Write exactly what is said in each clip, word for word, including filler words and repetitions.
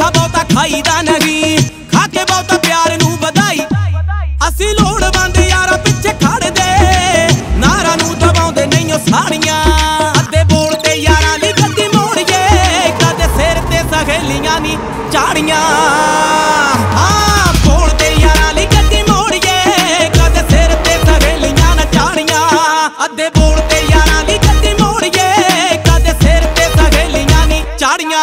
ਮਿੱਠਾ ਬਹੁਤਾ ਖਾਈਦਾ ਨਹੀਂ, ਖਾ ਕੇ ਬਹੁਤਾ ਪਿਆਰ ਨੂੰ ਵਧਾਈ। ਅਸੀਂ ਲੋੜਵੰਦ ਯਾਰਾਂ ਪਿੱਛੇ ਖੜਦੇ, ਨਾਰਾਂ ਨੂੰ ਦਬਾਉਂਦੇ ਨਹੀਂ ਉਹ ਸਾੜੀਆਂ। ਅੱਧੇ ਬੋਲ ਤੇ ਯਾਰਾਂ ਲਈ ਗੱਡੀ ਮੋੜੀਏ, ਕਦੇ ਸਿਰ ਤੇ ਸਹੇਲੀਆਂ ਨੀ ਝਾੜੀਆਂ। ਹਾਂ ਬੋਲ ਤੇ ਯਾਰਾਂ ਲਈ ਗੱਡੀ ਮੋੜੀਏ, ਕਦੇ ਸਿਰ ਤੇ ਸਹੇਲੀਆਂ ਨਾ ਝਾੜੀਆਂ। ਅੱਧੇ ਬੋਲ ਤੇ ਯਾਰਾਂ ਲਈ ਗੱਡੀ ਮੋੜੀਏ, ਕਦੇ ਸਿਰ ਤੇ ਸਹੇਲੀਆਂ ਨੀ ਝਾੜੀਆਂ।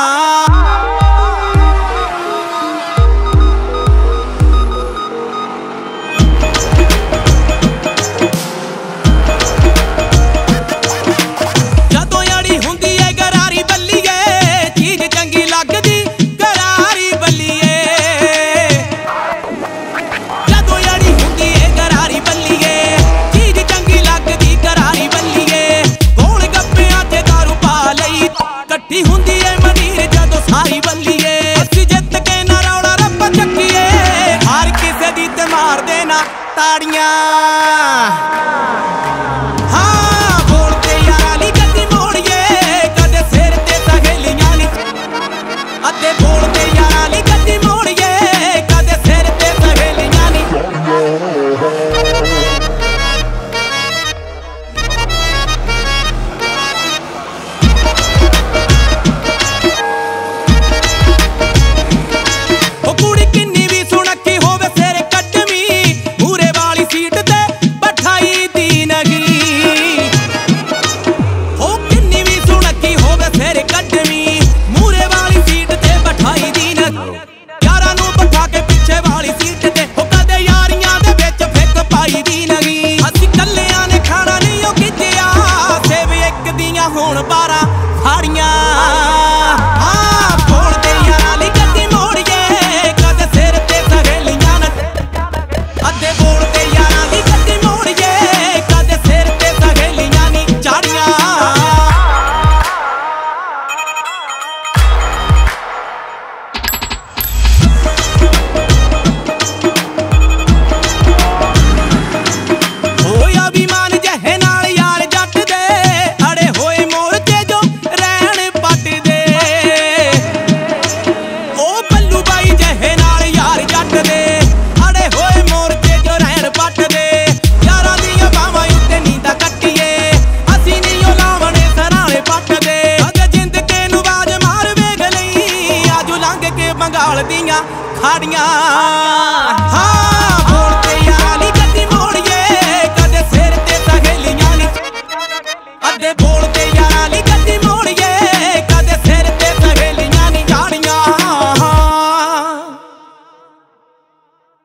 ਹੁੰਦੀ ਏ ਮਨੀਰ ਜਦੋਂ ਸਾਰੀ ਬੱਲੀਏ, ਅਸੀਂ ਜਿੱਤ ਕੇ ਨਾ ਰੌਲਾ ਰੱਪਾ ਚੱਕੀਏ, ਹਰ ਕਿਸੇ ਦੀ ਤੇ ਮਾਰਦੇ ਨਾ ਤਾੜੀਆਂ। ਹਾਂ ਬੋਲ ਤੇ ਯਾਰਾਂ ਲਈ ਗੱਡੀ ਮੋੜੀਏ, ਕਦੇ ਸਿਰ ਤੇ ਸਹੇਲੀਆਂ ਨੀ। ਅੱਧੇ ਬੋਲ ਤੇ ਯਾਰਾਂ ਲਈ ਗੱਡੀ ਮੋੜੀਏ, ਕਦੇ ਸਿਰ ਤੇ ਸਹੇਲੀਆਂ ਨੀ। ਹੁਣ ਬਾਰਾਂ ਫਾੜੀਆਂ। ਹਾਂ ਬੋਲ ਤੇ ਯਾਰਾਂ ਲਈ ਗੱਡੀ ਮੋੜੀਏ, ਕਦੇ ਸਿਰ ਤੇ ਸਹੇਲੀਆਂ ਨਾ। ਅੱਧੇ ਬੋਲ ਤੇ ਯਾਰਾਂ ਲਈ ਗੱਡੀ ਮੋੜੀਏ, ਕਦੇ ਸਿਰ ਤੇ ਸਹੇਲੀਆਂ ਨੀ ਝਾੜੀਆਂ। ਹੋਇਆ ਵੀ ਮਾਨ ਜਹੇ ਨਾਲ ਯਾਰ ਜੱਟ ਦੇ, ਅੜੇ ਹੋਏ ਮੋਰਚੇ ਜੋ ਰਹਿਣ ਪੱਟਦੇ। ਉਹ ਬੱਲੂ ਬਾਈ ਜਹੇ ਨਾਲ ਯਾਰ ਜੱਟ ਦੇ, ਅੜੇ ਹੋਏ ਮੋਰਚੇ ਜੋ ਰਹਿਣ ਪੱਟਦੇ। ਯਾਰਾਂ ਦੀਆਂ ਬਾਵਾਂ ਉੱਤੇ ਨੀਂਦਾਂ ਕੱਟੀਏ, ਅਸੀਂ ਨੀ ਉਹ ਲਾਵਣੇ ਸਰਾਣੇ ਪੱਟਦੇ। ਅਗੇ ਜਿੰਦ ਕੇ ਨੂੰ ਬਾਜ ਮਾਰ ਵੇਖ ਲਈ, ਆਜੂ ਲੰਘ ਕੇ ਬੰਗਾਲ ਦੀਆਂ ਖਾੜੀਆਂ। ਹਾਂ